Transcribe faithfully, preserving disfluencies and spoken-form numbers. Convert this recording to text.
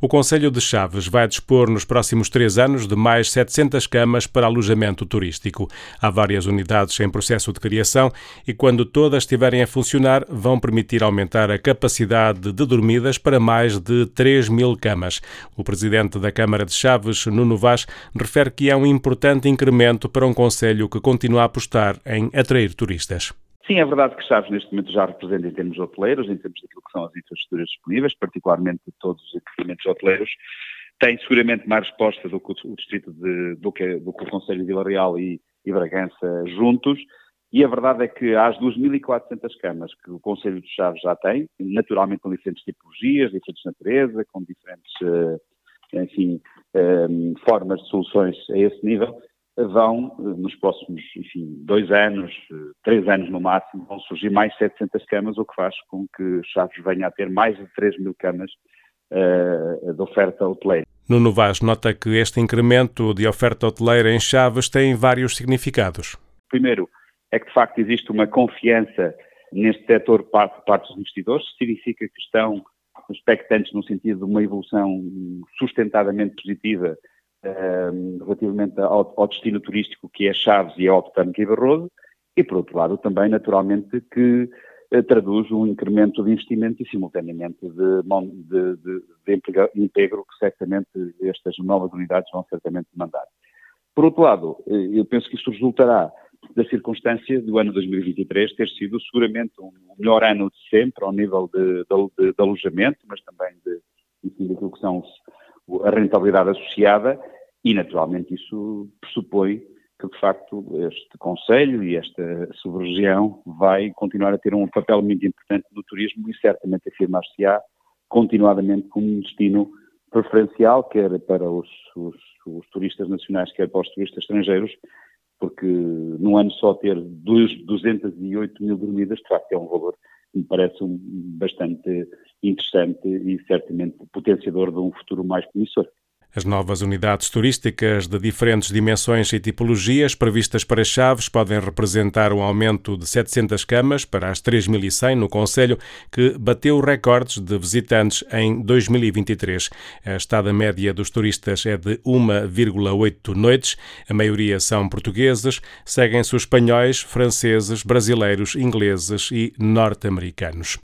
O Concelho de Chaves vai dispor nos próximos três anos de mais setecentas camas para alojamento turístico. Há várias unidades em processo de criação e, quando todas estiverem a funcionar, vão permitir aumentar a capacidade de dormidas para mais de três mil camas. O presidente da Câmara de Chaves, Nuno Vaz, refere que é um importante incremento para um concelho que continua a apostar em atrair turistas. Sim, é verdade que Chaves neste momento já representa em termos hoteleiros, em termos daquilo que são as infraestruturas disponíveis, particularmente de todos os equipamentos hoteleiros, tem seguramente mais resposta do que o distrito de, do que, do que o Concelho de Vila Real e, e Bragança juntos, e a verdade é que há as duas mil e quatrocentas camas que o Concelho de Chaves já tem, naturalmente com diferentes tipologias, diferentes natureza, com diferentes, enfim, formas de soluções a esse nível, vão, nos próximos, enfim, dois anos, três anos no máximo, vão surgir mais setecentas camas, o que faz com que Chaves venha a ter mais de três mil camas uh, de oferta hoteleira. Nuno Vaz nota que este incremento de oferta hoteleira em Chaves tem vários significados. Primeiro, é que de facto existe uma confiança neste setor por parte, parte dos investidores, significa que estão expectantes no sentido de uma evolução sustentadamente positiva relativamente ao, ao destino turístico que é Chaves e é Alto Tâmega e Barroso, e por outro lado também naturalmente que eh, traduz um incremento de investimento e simultaneamente de, de, de, de emprego que certamente estas novas unidades vão certamente demandar. Por outro lado, eh, eu penso que isto resultará da circunstância do ano dois mil e vinte e três ter sido seguramente o melhor ano de sempre ao nível de, de, de alojamento, mas também de, enfim, daquilo que são a rentabilidade associada, e naturalmente isso pressupõe que de facto este concelho e esta sub-região vai continuar a ter um papel muito importante no turismo e certamente afirmar-se-á continuadamente como um destino preferencial, quer para os, os, os turistas nacionais, quer para os turistas estrangeiros, porque num ano só ter duzentas e oito mil dormidas, de facto é um valor que me parece um, bastante interessante e certamente potenciador de um futuro mais promissor. As novas unidades turísticas de diferentes dimensões e tipologias previstas para Chaves podem representar um aumento de setecentas camas para as três mil e cem no concelho, que bateu recordes de visitantes em dois mil e vinte e três. A estada média dos turistas é de uma vírgula oito noites, a maioria são portugueses, seguem-se os espanhóis, franceses, brasileiros, ingleses e norte-americanos.